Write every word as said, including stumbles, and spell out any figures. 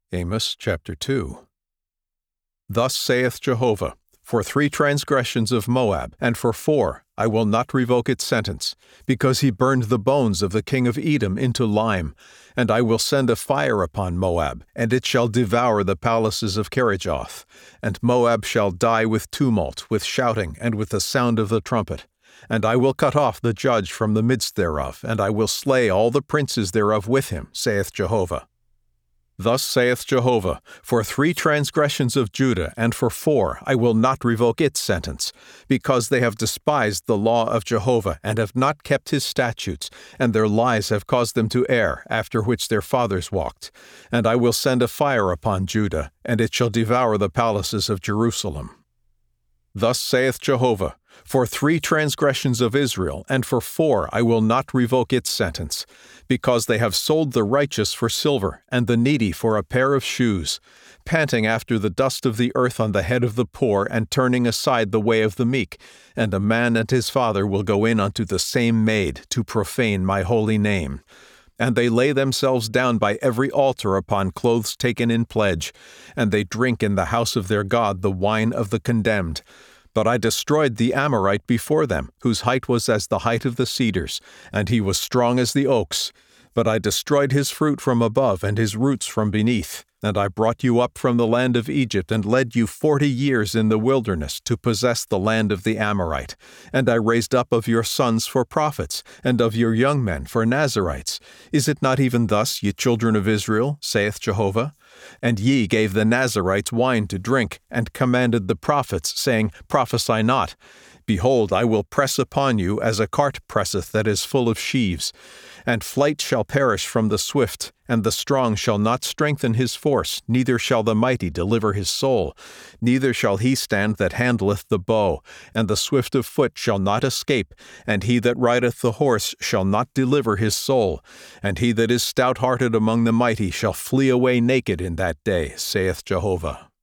Amos chapter two. Thus saith Jehovah, For three transgressions of Moab, and for four, I will not revoke its sentence, because he burned the bones of the king of Edom into lime, and I will send a fire upon Moab, and it shall devour the palaces of Kerijoth, and Moab shall die with tumult, with shouting, and with the sound of the trumpet. And I will cut off the judge from the midst thereof, and I will slay all the princes thereof with him, saith Jehovah. Thus saith Jehovah, For three transgressions of Judah, and for four, I will not revoke its sentence, because they have despised the law of Jehovah, and have not kept his statutes, and their lies have caused them to err, after which their fathers walked. And I will send a fire upon Judah, and it shall devour the palaces of Jerusalem. Thus saith Jehovah, For three transgressions of Israel, and for four I will not revoke its sentence, because they have sold the righteous for silver, and the needy for a pair of shoes, panting after the dust of the earth on the head of the poor, and turning aside the way of the meek. And a man and his father will go in unto the same maid, to profane my holy name. And they lay themselves down by every altar upon clothes taken in pledge, and they drink in the house of their God the wine of the condemned. But I destroyed the Amorite before them, whose height was as the height of the cedars, and he was strong as the oaks. But I destroyed his fruit from above, and his roots from beneath. And I brought you up from the land of Egypt, and led you forty years in the wilderness, to possess the land of the Amorite. And I raised up of your sons for prophets, and of your young men for Nazarites. Is it not even thus, ye children of Israel, saith Jehovah? And ye gave the Nazarites wine to drink, and commanded the prophets, saying, Prophesy not. Behold, I will press upon you as a cart presseth that is full of sheaves. And flight shall perish from the swift, and the strong shall not strengthen his force, neither shall the mighty deliver his soul. Neither shall he stand that handleth the bow, and the swift of foot shall not escape, and he that rideth the horse shall not deliver his soul. And he that is stout-hearted among the mighty shall flee away naked in that day, saith Jehovah.